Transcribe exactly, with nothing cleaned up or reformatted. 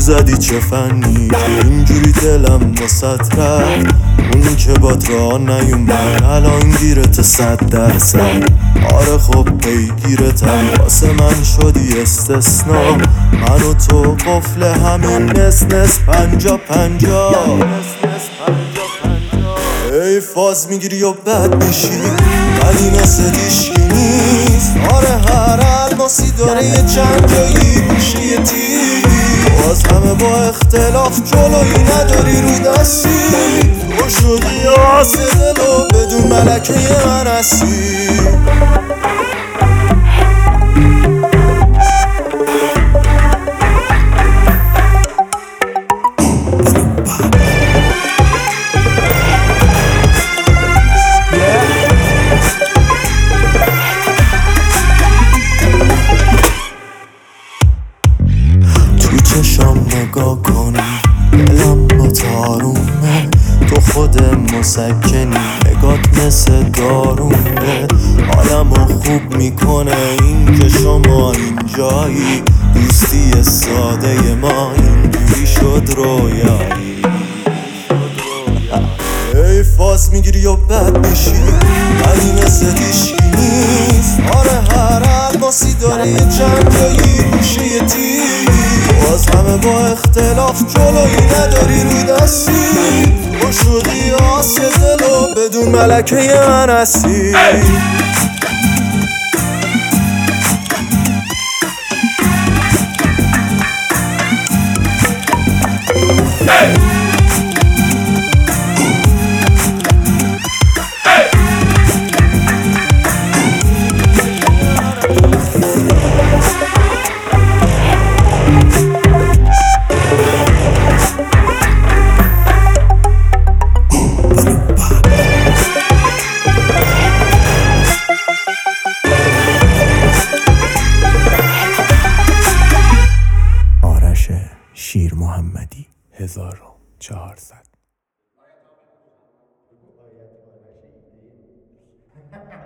زدی چه فنی که اینجوری دلم واسط رفت. اونی که باد را نیومد الان گیرت صد درصد. آره خب پیگیرتم واسه من شدی استثنا. من و تو قفل همین نس نس پنجا پنجا. ای فاز میگیری و بد میشی ولی مثل دیشکی نیست. آره هر الماسی داره یه چند جایی میشه یه تیر. باز همه با اختلاف جلوی نداری رو دستی. تو شدی آس دلو بدون ملکه من هستی. چشام نگاه کنی دلم با تارونه. تو خود مسکنی نگات مثل دارونه. حالمو خوب میکنه این که شما اینجایی. دوستی ساده ما اینجوری شد رویایی. ای فاز میگیری و بد میشی ولی مثل دیشکی نیست. آره هر الماسی داره یه چند جایی میشه یه تیر. باز همه با اختلاف جلوی نداری رو دستی. تو شدی آس دلو بدون ملکه من هستی. شیر محمدی هزار و چهارصد